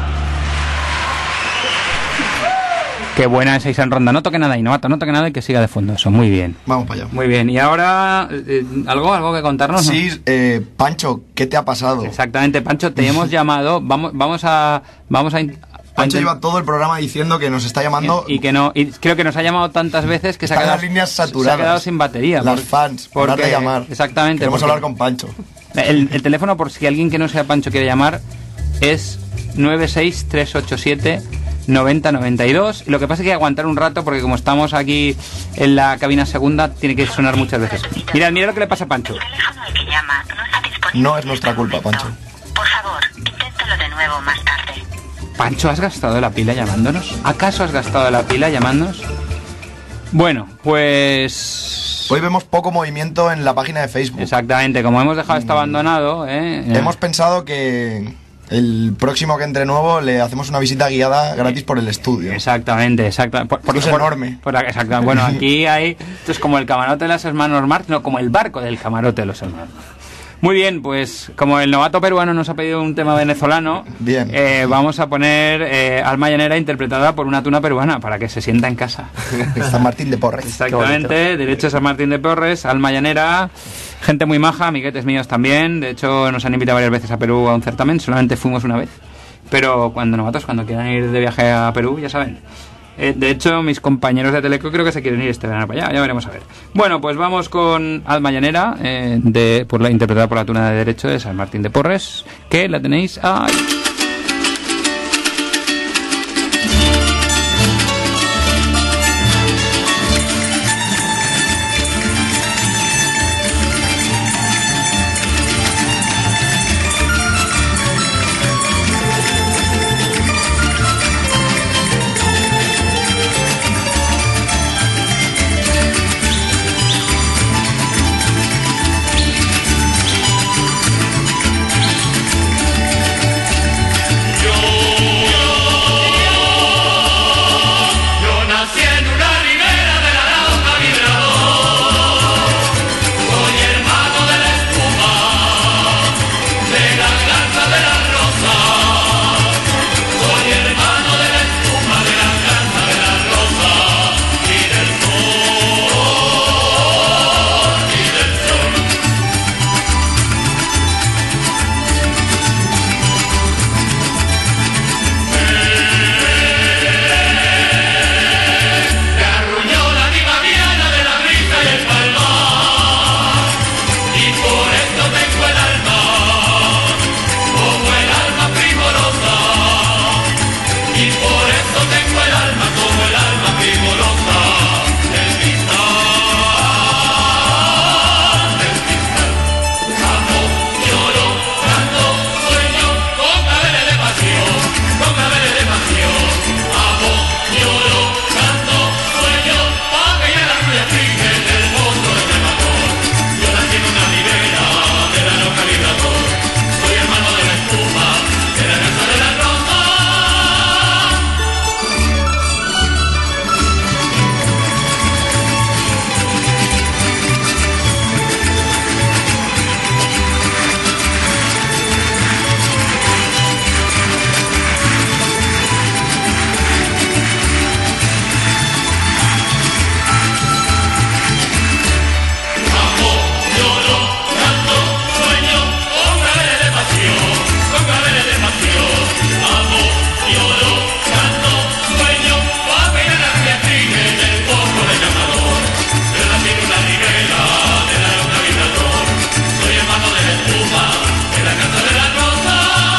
C: Qué buena esa Isan Ronda. No toque nada ahí, Novato, no toque nada y que siga de fondo eso. Muy bien.
D: Vamos para allá.
C: Muy bien. Y ahora, eh, ¿algo algo que contarnos?
D: Sí,
C: ¿no?
D: eh, Pancho, ¿qué te ha pasado?
C: Exactamente, Pancho, te hemos llamado. Vamos, vamos a... Vamos a in-
D: Pancho
C: a intent-
D: lleva todo el programa diciendo que nos está llamando.
C: Y que no, y creo que nos ha llamado tantas veces que se ha,
D: Están
C: quedado,
D: las líneas
C: se ha
D: saturadas.
C: quedado sin batería.
D: Las
C: por-
D: fans,
C: porque,
D: parar de llamar.
C: Exactamente.
D: Queremos
C: porque
D: hablar con Pancho.
C: El, el teléfono, por si alguien que no sea Pancho quiere llamar, es nueve seis tres ocho siete nueve cero nueve dos. Lo que pasa es que hay que aguantar un rato porque como estamos aquí en la cabina segunda, tiene que sonar muchas veces. Mira, mira lo que le pasa a Pancho.
J: El teléfono al que llama no está disponible.
D: No es nuestra culpa, Pancho.
J: Por favor, inténtalo de nuevo más tarde.
C: Pancho, ¿has gastado la pila llamándonos? ¿Acaso has gastado la pila llamándonos? Bueno, pues...
D: Hoy vemos poco movimiento en la página de Facebook.
C: Exactamente, como hemos dejado esto abandonado, ¿eh?
D: Hemos pensado que el próximo que entre nuevo le hacemos una visita guiada gratis por el estudio.
C: Exactamente, exactamente. Por, por,
D: Esto es
C: por-
D: enorme.
C: por- exacto. Bueno, aquí hay... Esto es como el camarote de los hermanos Marx, no, como el barco del camarote de los hermanos Marx. Muy bien, pues como el novato peruano nos ha pedido un tema venezolano,
D: Bien.
C: eh, vamos a poner eh, Alma Llanera interpretada por una tuna peruana para que se sienta en casa.
D: San Martín de Porres.
C: Exactamente, derecho a San Martín de Porres, Alma Llanera, gente muy maja, amiguetes míos también. De hecho, nos han invitado varias veces a Perú a un certamen, solamente fuimos una vez. Pero cuando novatos, cuando quieran ir de viaje a Perú, ya saben. Eh, de hecho, mis compañeros de Teleco creo que se quieren ir este verano para allá, ya veremos a ver. Bueno, pues vamos con Alma Llanera, eh, de, por la, interpretada por la tuna de derecho de San Martín de Porres, que la tenéis ahí.
B: Yo nací en una ribera de la Arauca vibrador, soy hermano de la espuma, de la garza de la rosa, soy hermano de la espuma, de la garza de la rosa, y del sol, y del sol. Me arruñó la diva viana de la brisa y el palmar, y por esto tengo el alma, como el alma primorosa, y por esto tengo el alma como el alma primorosa, del cristal, del cristal. Amo, lloro, canto, sueño, con cabeles de pasión, con cabeles de pasión. Amo, lloro, canto, sueño, pa' que ya la lluvia triste del mundo de Tremador. Yo nací en una ribera de la Arauca vibrador, soy hermano de la espuma, de la garza de la rosa. Amo, lloro, canto, sueño, con cabeles de pasión, con cabeles de pasión. Amo, lloro, canto, sueño, pa' que ya la lluvia triste del pozo de llamador. Yo nací en una ribera de la Arauca vibrador, soy hermano de la espuma, de la casa de la rosa.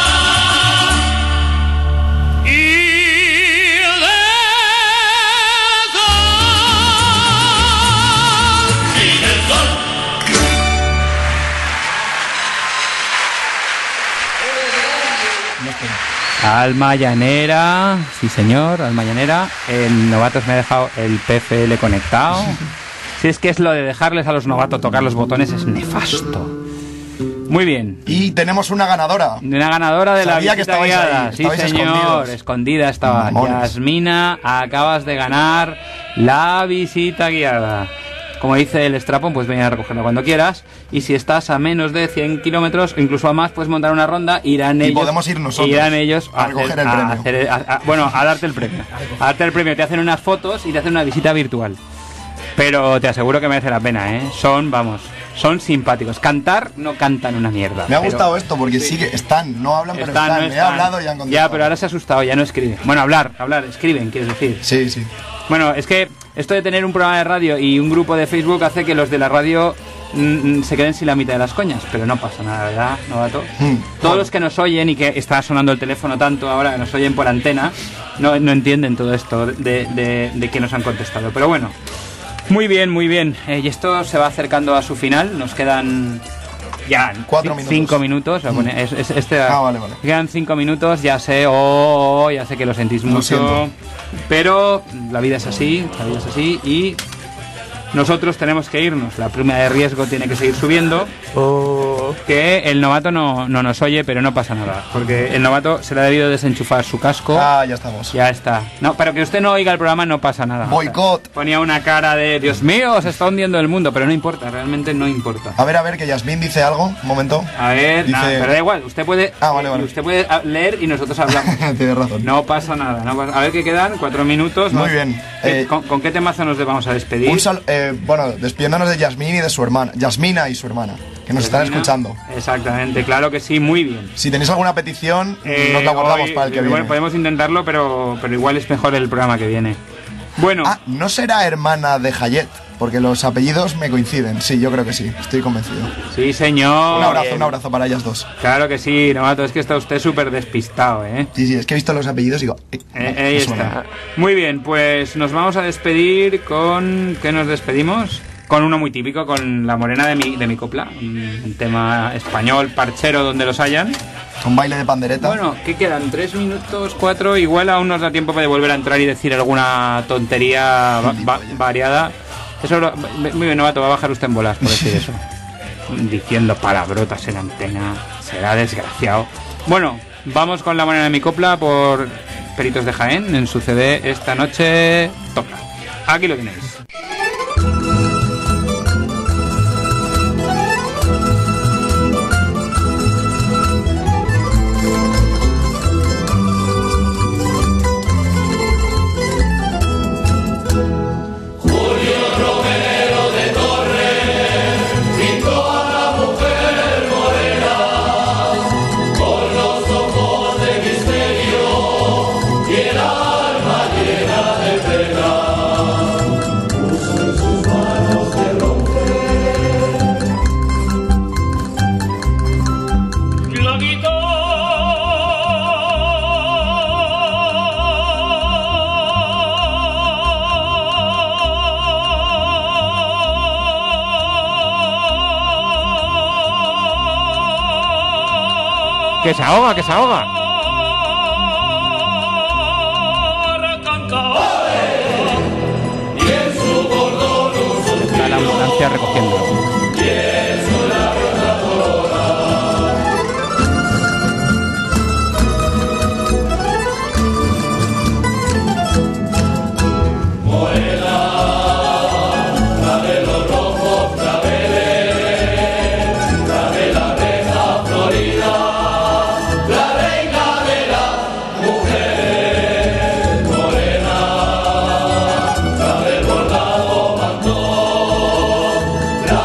B: Y del sol, y del sol.
C: Alma Llanera, sí señor, Alma Llanera. El Novatos me ha dejado el P F L conectado. Si es que es lo de dejarles a los novatos tocar los botones es nefasto. Muy bien.
D: Y tenemos una ganadora.
C: Una ganadora de
D: Sabía
C: la visita
D: que
C: guiada.
D: ahí,
C: Sí, señor.
D: Escondidos.
C: Escondida estaba.
D: Mamones.
C: Yasmina, acabas de ganar la visita guiada. Como dice el Strapon, pues ven a recogerla cuando quieras. Y si estás a menos de cien kilómetros o incluso a más, puedes montar una ronda. Irán
D: Y
C: ellos.
D: podemos ir nosotros
C: Irán ellos
D: a recoger
C: hacer-
D: el
C: a
D: premio.
C: hacer- a- a- bueno, a darte el premio. A darte el premio. Te hacen unas fotos y te hacen una visita virtual. Pero te aseguro que merece la pena, ¿eh? Son, vamos, son simpáticos. Cantar no cantan una mierda.
D: Me ha
C: pero-
D: gustado esto porque sí que están, no hablan, pero
C: Están,
D: están.
C: no
D: Me he
C: están.
D: hablado y han contestado.
C: Ya, pero ahora se ha asustado, ya no escribe. Bueno, hablar, hablar, escriben, quieres decir.
D: Sí, sí.
C: Bueno, es que esto de tener un programa de radio y un grupo de Facebook hace que los de la radio mm, mm, se queden sin la mitad de las coñas, pero no pasa nada, ¿verdad, novato?
D: Mm.
C: Todos los que nos oyen y que está sonando el teléfono tanto ahora, que nos oyen por antena, no, no entienden todo esto de, de, de que nos han contestado. Pero bueno, muy bien, muy bien. Eh, y esto se va acercando a su final, nos quedan... Ya,
D: Cuatro
C: ci-
D: minutos.
C: cinco minutos.
D: Mm.
C: Bueno, es- es- este,
D: Ah, vale, vale.
C: Quedan cinco minutos, ya sé, oh, oh, ya sé que lo sentís
D: Lo
C: mucho.
D: siento.
C: Pero la vida es así, la vida es así y nosotros tenemos que irnos. La prima de riesgo tiene que seguir subiendo. Que el novato no, no nos oye, pero no pasa nada. Porque el novato se le ha debido desenchufar su casco.
D: Ah, ya estamos.
C: Ya está. No, pero que usted no oiga el programa no pasa nada.
D: Boicot.
C: Ponía una cara de Dios mío, se está hundiendo el mundo, pero no importa, realmente no importa.
D: A ver, a ver, que Yasmín dice algo. Un momento.
C: A ver,
D: Dice-
C: nada, pero da igual, usted puede,
D: Ah, vale, vale.
C: usted puede ah, leer y nosotros hablamos.
D: Tienes razón.
C: No pasa nada. No pasa- A ver qué quedan, cuatro minutos.
D: Muy
C: ¿no?
D: bien.
C: ¿Qué-
D: Eh,
C: ¿Con, con qué temazo nos vamos a despedir?
D: Un sal- eh, bueno, despidiéndonos de Yasmín y de su hermana. Yasmina y su hermana, que nos están
C: Yasmina.
D: escuchando.
C: Exactamente, claro que sí, muy bien.
D: Si tenéis alguna petición,
C: Eh,
D: nos la guardamos
C: hoy-
D: para el que
C: bueno,
D: viene.
C: podemos intentarlo, pero, pero igual es mejor el programa que viene. Bueno,
D: Ah, no será hermana de Hayet, porque los apellidos me coinciden. Sí, yo creo que sí, estoy convencido.
C: sí señor.
D: Un abrazo, un abrazo para ellas dos.
C: Claro que sí, novato, es que está usted súper despistado, ¿eh?
D: Sí, sí, es que he visto los apellidos y digo... eh,
C: Eh,
D: no,
C: ahí
D: no
C: está.
D: suena.
C: Muy bien, pues nos vamos a despedir con... ¿Qué nos despedimos? Con uno muy típico, con La Morena de mi, de mi copla. Un, un tema español, parchero, donde los hayan.
D: Un baile de pandereta.
C: Bueno, ¿qué quedan? ¿Tres minutos? ¿Cuatro? Igual aún nos da tiempo de volver a entrar y decir alguna tontería va- va- variada. Eso lo- muy bien, novato, va a bajar usted en bolas por decir eso. Diciendo palabrotas en antena. Será desgraciado. Bueno, vamos con La Morena de mi copla por Peritos de Jaén en su C D Esta Noche Toca. Aquí lo tenéis.
H: La guitarra
C: Que se ahoga, que se ahoga.
H: canta.
C: Está la ambulancia recogiéndolo.
H: La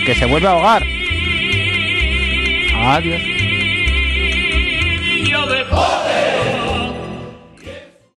C: que se vuelve a ahogar. Adiós.